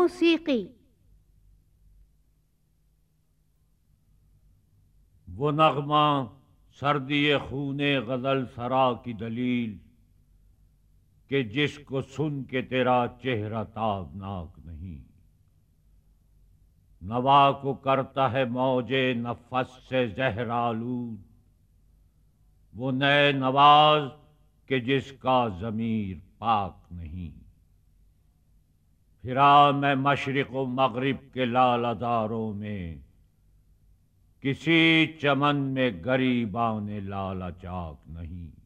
मौसीकी। वो नगमा सर्दी खूने गजल सरा की दलील कि जिसको सुन के तेरा चेहरा ताबनाक नहीं। नवा को करता है मौजे नफस से जहरालूद, वो नए नवाज के जिसका जमीर पाक नहीं। फिरा मैं मशरिक व मगरिब के लालादारों में, किसी चमन में गरीबान लाला चाक नहीं।